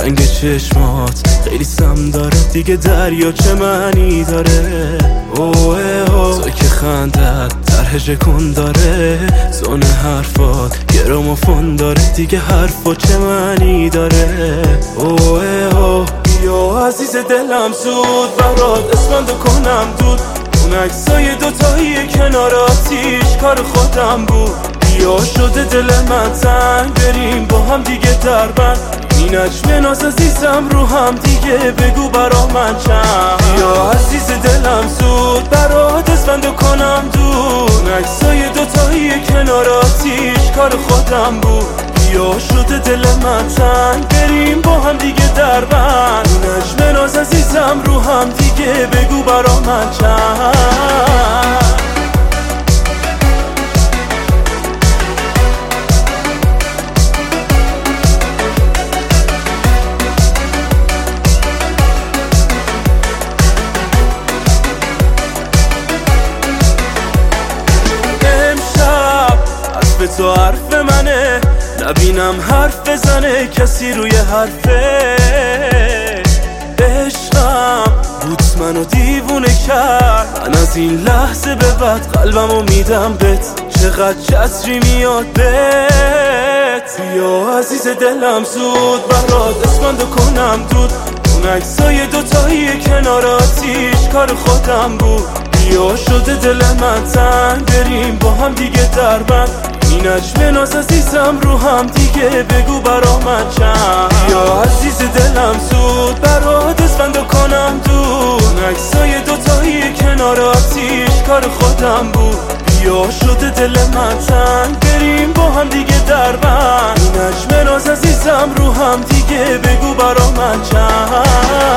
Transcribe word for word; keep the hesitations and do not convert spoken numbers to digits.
رنگ چشمات خیلی سم داره دیگه، دریا چه معنی داره؟ اوه اوه تو که خندت طرح کن داره، زون حرفات گرامافون داره دیگه، حرفا چه معنی داره؟ اوه اوه یا عزیز دلم زود برات اسفندو کنم دود، اون عکسای دوتایی کنار آتیش کار خودم بود. یا شده دل من تنگ بریم با هم دیگه دربند، این نجم ناز عزیزم رو هم دیگه بگو برا من چند. یا عزیز دلم زود برات اسفندو کنم دون، عکسای دوتایی کنار آتیش کار خودم بود. یا شده دل من تنگ بریم با هم دیگه دربند، این نجم ناز عزیزم رو هم دیگه بگو برا من چند. به تو حرف منه، نبینم حرف بزنه کسی روی حرفه. عشقم بود منو دیوونه کرد، من از این لحظه به بعد قلبمو میدم بهت، چقدر چتری میاد بهت. یا عزیز دلم زود برات اسفندو کنم دود، اون عکسای دوتایی کنار آتیش کار خودم بود. یا شده دل من تنگ بریم با هم دیگه دربند، این نجم ناز عزیزم رو هم دیگه بگو برا من چند. یا عزیز دلم زود برات اسفندو کنم دون، عکسای دوتایی کنار آتیش کار خودم بود. یا شده دل من تنگ بریم با هم دیگه دربند، این نجم ناز عزیزم رو هم دیگه بگو برا من چند.